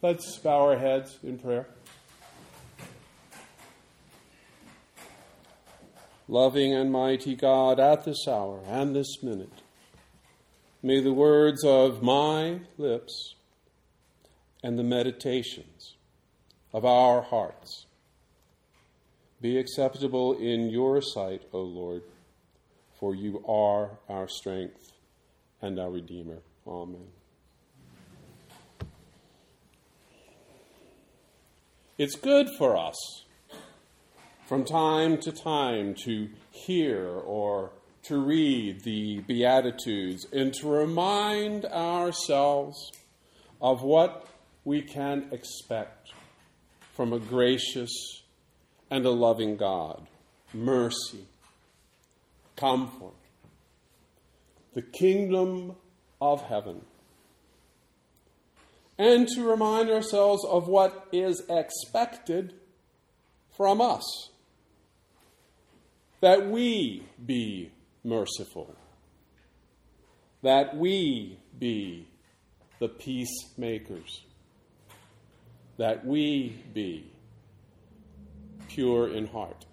Let's bow our heads in prayer. Loving and mighty God, at this hour and this minute, may the words of my lips and the meditations of our hearts be acceptable in your sight, O Lord, for you are our strength and our Redeemer. Amen. It's good for us from time to time to hear or to read the Beatitudes and to remind ourselves of what we can expect from a gracious and a loving God. Mercy, comfort, the kingdom of heaven. And to remind ourselves of what is expected from us. That we be merciful. That we be the peacemakers. That we be pure in heart.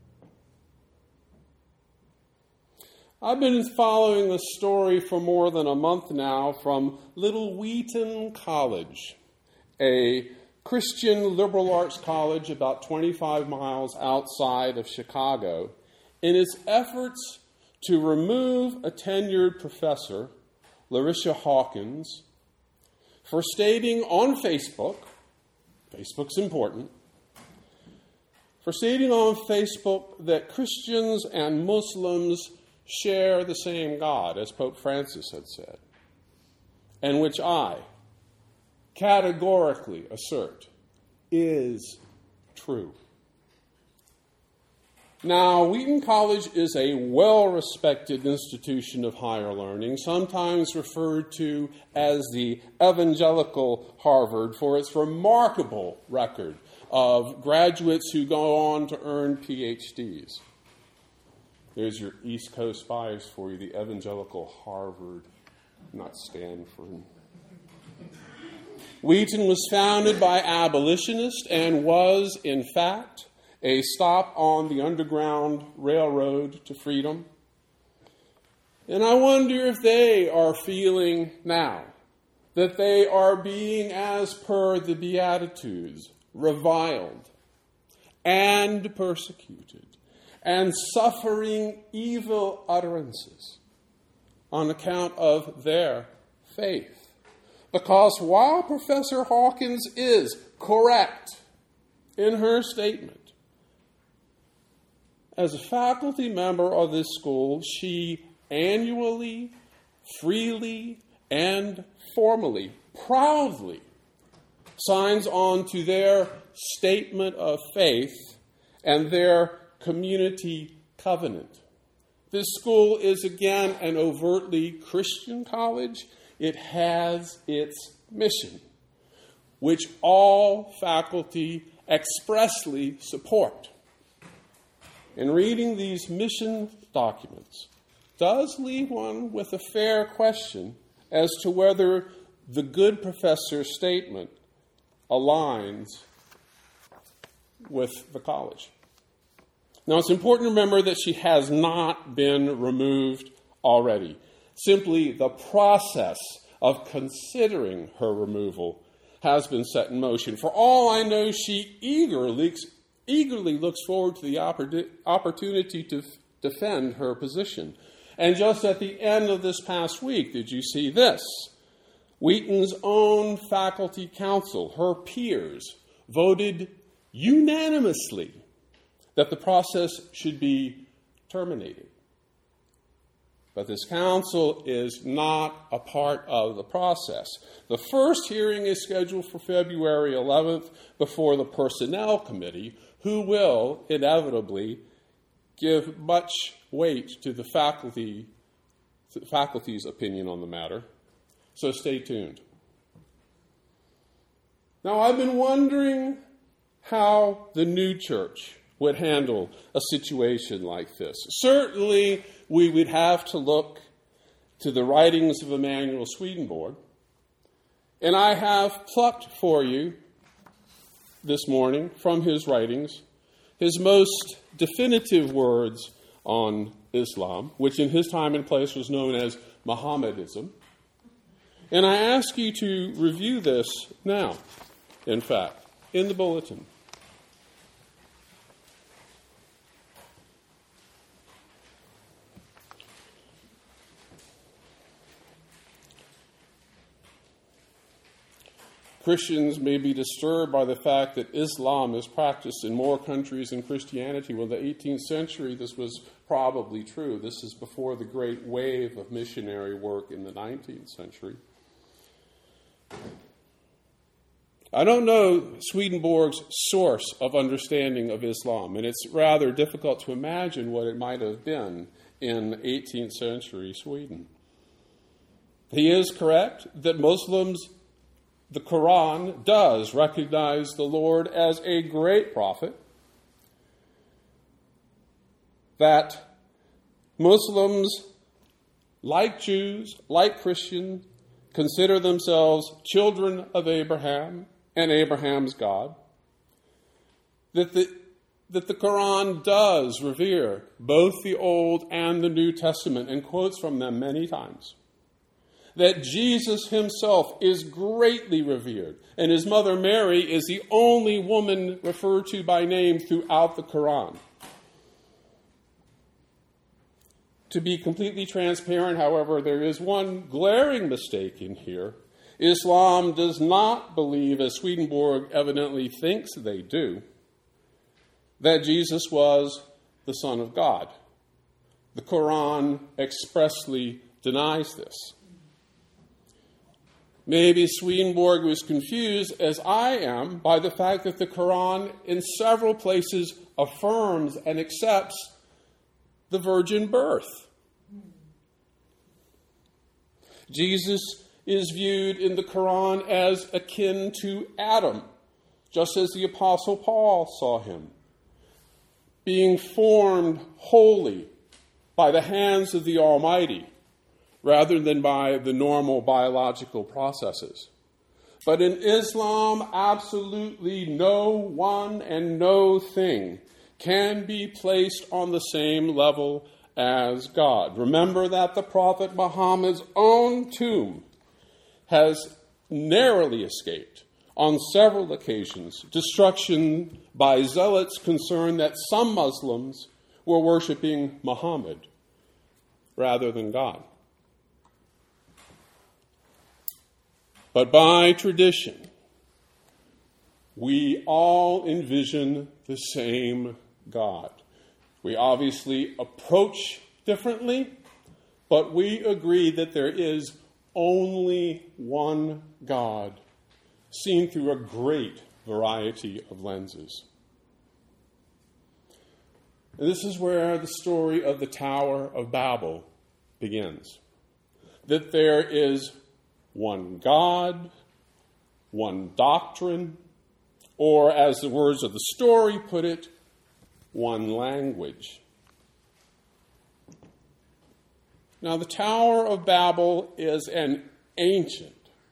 I've been following the story for more than a month now from Little Wheaton College, a Christian liberal arts college about 25 miles outside of Chicago, in its efforts to remove a tenured professor, Larisha Hawkins, for stating on Facebook, Facebook's important, for stating on Facebook that Christians and Muslims share the same God, as Pope Francis had said, and which I categorically assert is true. Now, Wheaton College is a well-respected institution of higher learning, sometimes referred to as the evangelical Harvard for its remarkable record of graduates who go on to earn PhDs. There's your East Coast bias for you, the evangelical Harvard, not Stanford. Wheaton was founded by abolitionists and was, in fact, a stop on the Underground Railroad to freedom. And I wonder if they are feeling now that they are being, as per the Beatitudes, reviled and persecuted and suffering evil utterances on account of their faith. Because while Professor Hawkins is correct in her statement, as a faculty member of this school, she annually, freely, and formally, proudly signs on to their statement of faith and their community covenant. This school is again an overtly Christian college. It has its mission, which all faculty expressly support. And reading these mission documents does leave one with a fair question as to whether the good professor's statement aligns with the college. Now, it's important to remember that she has not been removed already. Simply, the process of considering her removal has been set in motion. For all I know, she eagerly looks forward to the opportunity to defend her position. And just at the end of this past week, did you see this? Wheaton's own faculty council, her peers, voted unanimously that the process should be terminated. But this council is not a part of the process. The first hearing is scheduled for February 11th before the Personnel Committee, who will inevitably give much weight to the faculty's opinion on the matter. So stay tuned. Now, I've been wondering how the new church would handle a situation like this. Certainly, we would have to look to the writings of Emanuel Swedenborg And I have plucked for you this morning from his writings his most definitive words on Islam, which in his time and place was known as Mohammedism. And I ask you to review this now, in fact, in the bulletin. Christians may be disturbed by the fact that Islam is practiced in more countries than Christianity. Well, in the 18th century, this was probably true. This is before the great wave of missionary work in the 19th century. I don't know Swedenborg's source of understanding of Islam, and it's rather difficult to imagine what it might have been in 18th century Sweden. He is correct that Muslims, the Quran does recognize the Lord as a great prophet, that Muslims, like Jews, like Christians, consider themselves children of Abraham and Abraham's God, that the Quran does revere both the Old and the New Testament and quotes from them many times, that Jesus himself is greatly revered, and his mother Mary is the only woman referred to by name throughout the Quran. To be completely transparent, however, there is one glaring mistake in here. Islam does not believe, as Swedenborg evidently thinks they do, that Jesus was the Son of God. The Quran expressly denies this. Maybe Swedenborg was confused, as I am, by the fact that the Quran in several places affirms and accepts the virgin birth. Jesus is viewed in the Quran as akin to Adam, just as the Apostle Paul saw him, being formed wholly by the hands of the Almighty, rather than by the normal biological processes. But in Islam, absolutely no one and no thing can be placed on the same level as God. Remember that the Prophet Muhammad's own tomb has narrowly escaped, on several occasions, destruction by zealots concerned that some Muslims were worshiping Muhammad rather than God. But by tradition, we all envision the same God. We obviously approach differently, but we agree that there is only one God, seen through a great variety of lenses. And this is where the story of the Tower of Babel begins. That there is one God, one doctrine, or as the words of the story put it, one language. Now, the Tower of Babel is an ancient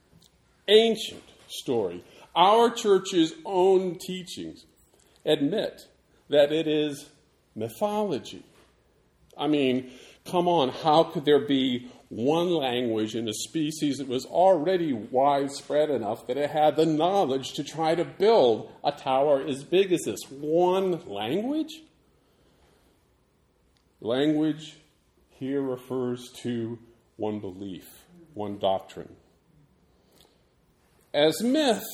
story. Our church's own teachings admit that it is mythology. I mean, come on, how could there be one language in a species that was already widespread enough that it had the knowledge to try to build a tower as big as this? One language? Language here refers to one belief, one doctrine. As myth,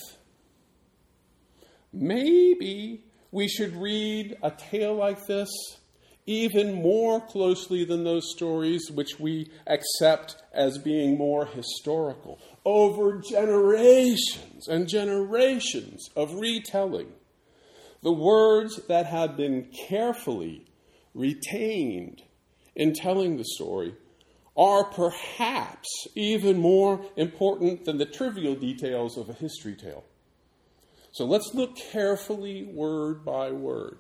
maybe we should read a tale like this even more closely than those stories which we accept as being more historical. Over generations and generations of retelling, the words that have been carefully retained in telling the story are perhaps even more important than the trivial details of a history tale. So let's look carefully word by word.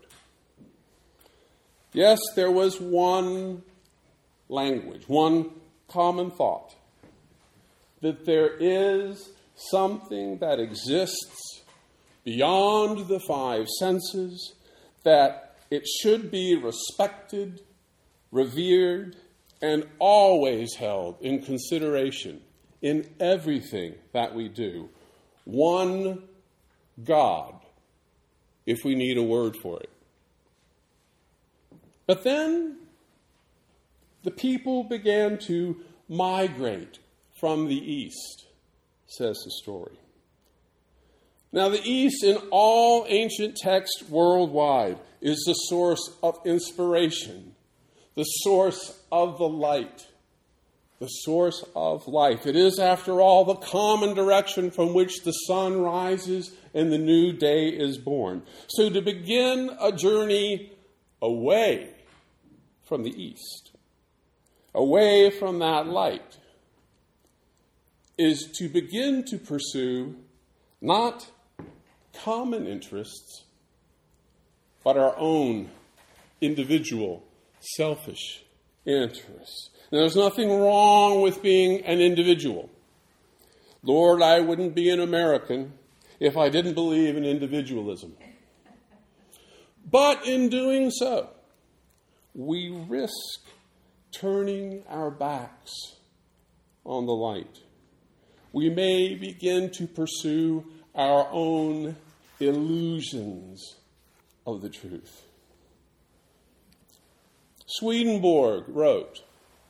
Yes, there was one language, one common thought, that there is something that exists beyond the five senses, that it should be respected, revered, and always held in consideration in everything that we do. One God, if we need a word for it. But then the people began to migrate from the east, says the story. Now, the East in all ancient texts worldwide is the source of inspiration, the source of the light, the source of life. It is, after all, the common direction from which the sun rises and the new day is born. So to begin a journey away from the East, away from that light, is to begin to pursue not common interests, but our own individual, selfish interests. Now, there's nothing wrong with being an individual. Lord, I wouldn't be an American if I didn't believe in individualism. But in doing so, we risk turning our backs on the light. We may begin to pursue our own illusions of the truth. Swedenborg wrote,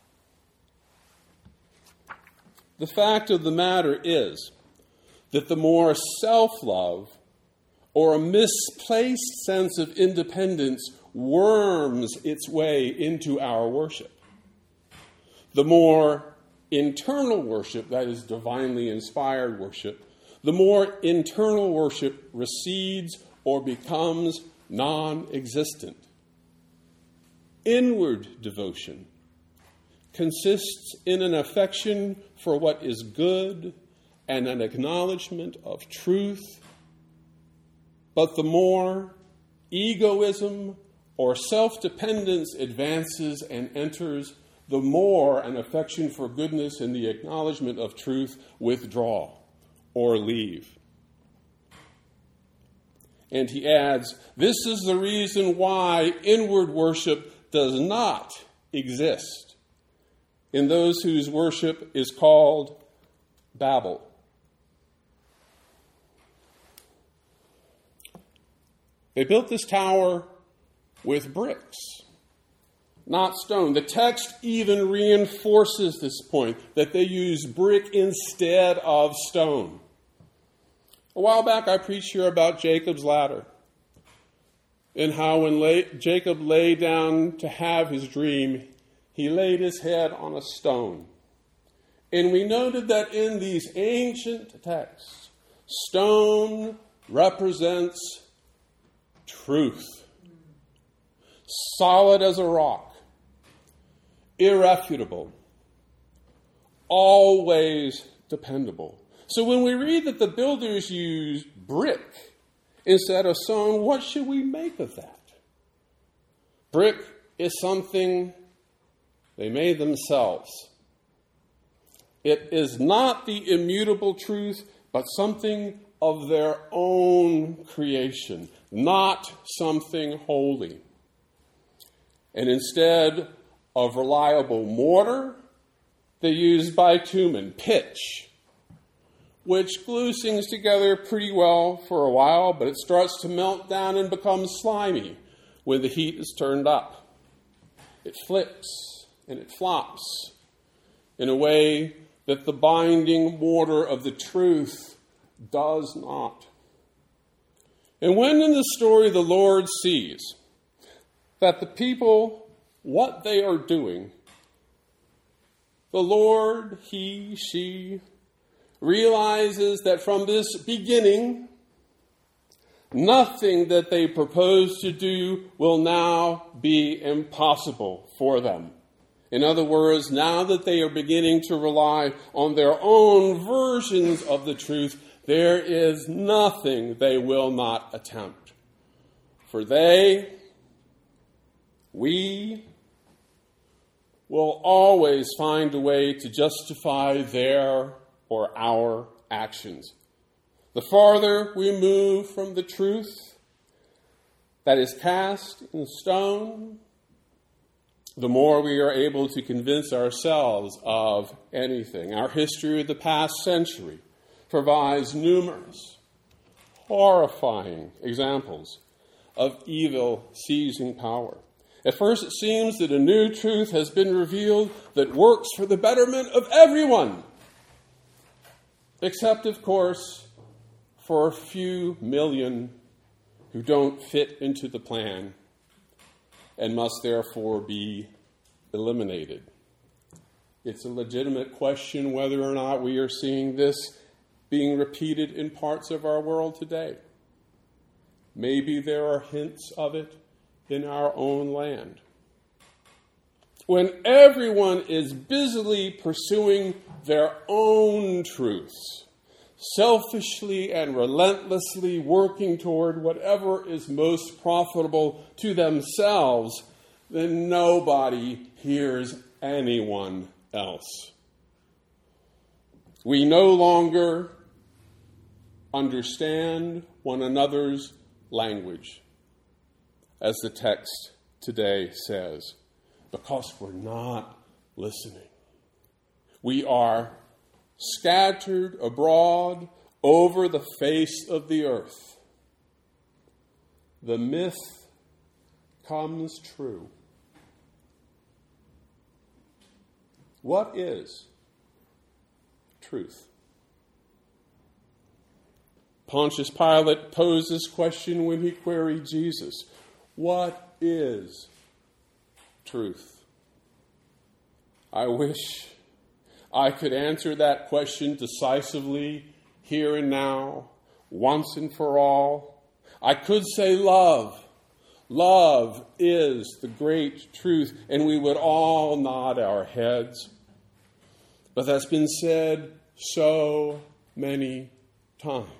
"The fact of the matter is that the more self-love or a misplaced sense of independence worms its way into our worship, the more internal worship, that is divinely inspired worship, the more internal worship recedes or becomes non-existent. Inward devotion consists in an affection for what is good and an acknowledgement of truth, but the more egoism or self-dependence advances and enters, the more an affection for goodness and the acknowledgement of truth withdraw or leave." And he adds, "This is the reason why inward worship does not exist in those whose worship is called Babel." They built this tower with bricks, not stone. The text even reinforces this point, that they use brick instead of stone. A while back I preached here about Jacob's ladder, and how when Jacob lay down to have his dream, he laid his head on a stone. And we noted that in these ancient texts, stone represents truth, solid as a rock, irrefutable, always dependable. So when we read that the builders used brick instead of stone, what should we make of that? Brick is something they made themselves. It is not the immutable truth, but something of their own creation, not something holy. And instead of reliable mortar, they used bitumen, pitch, which glues things together pretty well for a while, but it starts to melt down and becomes slimy when the heat is turned up. It flips and it flops in a way that the binding mortar of the truth does not. And when in the story the Lord sees that the people, what they are doing, the Lord, he, she, realizes that from this beginning, nothing that they propose to do will now be impossible for them. In other words, now that they are beginning to rely on their own versions of the truth, there is nothing they will not attempt. For we will always find a way to justify their or our actions. The farther we move from the truth that is cast in stone, the more we are able to convince ourselves of anything. Our history of the past century provides numerous, horrifying examples of evil seizing power. At first it seems that a new truth has been revealed that works for the betterment of everyone, except, of course, for a few million who don't fit into the plan and must therefore be eliminated. It's a legitimate question whether or not we are seeing this being repeated in parts of our world today. Maybe there are hints of it in our own land. When everyone is busily pursuing their own truths, selfishly and relentlessly working toward whatever is most profitable to themselves, then nobody hears anyone else. We no longer understand one another's language, as the text today says, because we're not listening. We are scattered abroad over the face of the earth. The myth comes true. What is truth? Pontius Pilate posed this question when he queried Jesus. What is truth? I wish I could answer that question decisively, here and now, once and for all. I could say love. Love is the great truth, and we would all nod our heads. But that's been said so many times.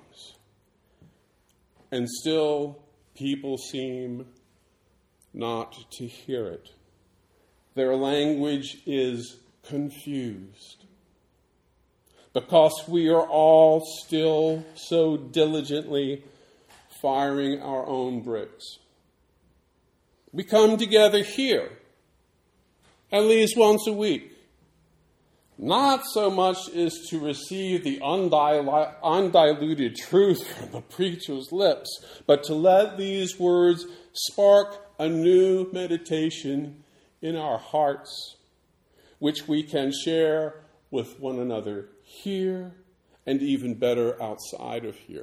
And still, people seem not to hear it. Their language is confused. Because we are all still so diligently firing our own bricks. We come together here at least once a week. Not so much as to receive the undiluted truth from the preacher's lips, but to let these words spark a new meditation in our hearts, which we can share with one another here and even better outside of here.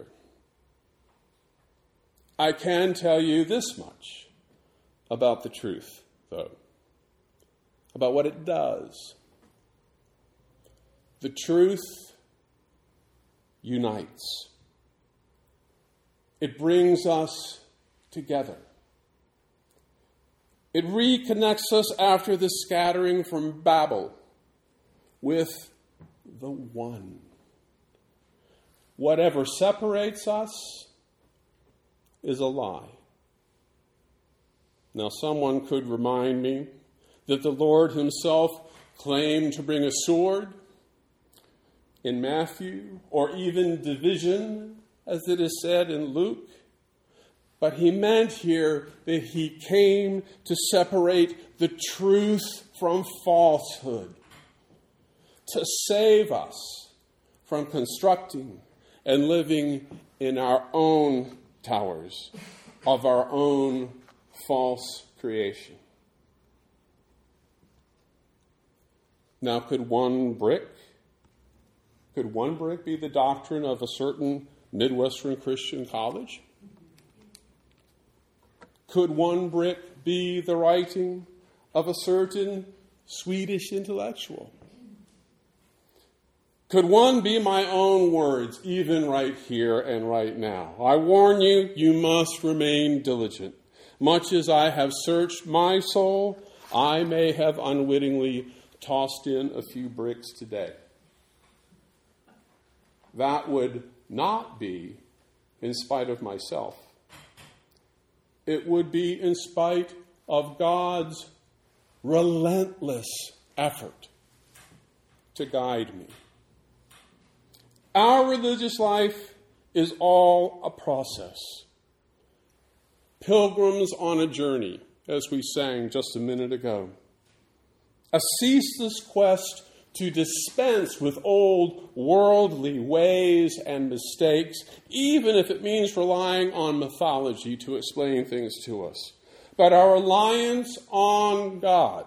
I can tell you this much about the truth, though, about what it does. The truth unites. It brings us together. It reconnects us after the scattering from Babel with the one. Whatever separates us is a lie. Now, someone could remind me that the Lord himself claimed to bring a sword in Matthew, or even division, as it is said in Luke. But he meant here that he came to separate the truth from falsehood, to save us from constructing and living in our own towers of our own false creation. Now, could one brick be the doctrine of a certain Midwestern Christian college? Could one brick be the writing of a certain Swedish intellectual? Could one be my own words, even right here and right now? I warn you, you must remain diligent. Much as I have searched my soul, I may have unwittingly tossed in a few bricks today. That would not be in spite of myself. It would be in spite of God's relentless effort to guide me. Our religious life is all a process. Pilgrims on a journey, as we sang just a minute ago. A ceaseless quest to dispense with old worldly ways and mistakes, even if it means relying on mythology to explain things to us. But our reliance on God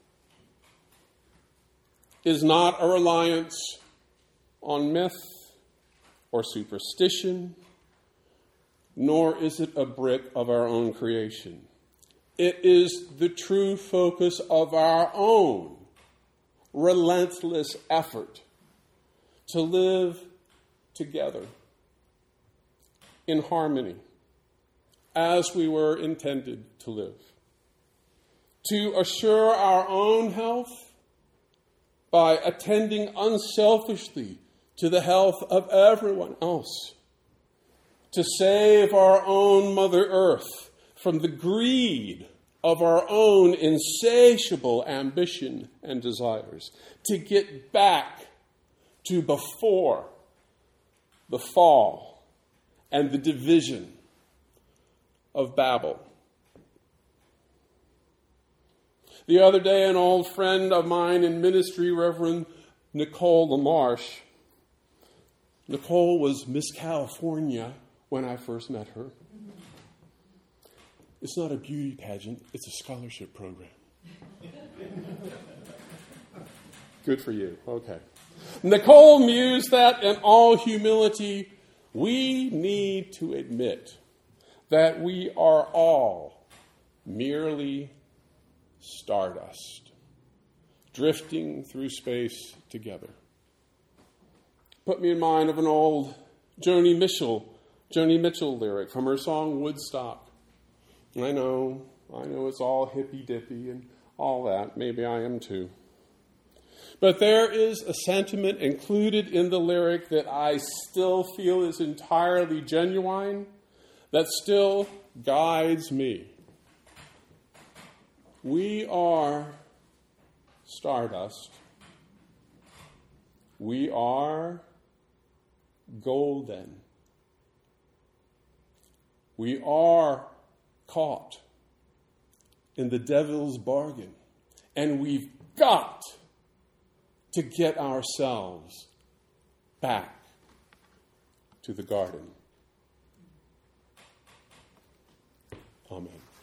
is not a reliance on myth or superstition, nor is it a brick of our own creation. It is the true focus of our own relentless effort to live together in harmony as we were intended to live. To assure our own health by attending unselfishly to the health of everyone else. To save our own Mother Earth from the greed of our own insatiable ambition and desires. To get back to before the fall and the division of Babel. The other day, an old friend of mine in ministry, Reverend Nicole LaMarche. Nicole was Miss California when I first met her. It's not a beauty pageant, it's a scholarship program. Good for you. Okay. Nicole mused that in all humility, we need to admit that we are all merely stardust, drifting through space together. Put me in mind of an old Joni Mitchell lyric from her song Woodstock. I know it's all hippy-dippy and all that. Maybe I am too. But there is a sentiment included in the lyric that I still feel is entirely genuine, that still guides me. We are stardust. We are golden. We are caught in the devil's bargain. And we've got to get ourselves back to the garden. Amen.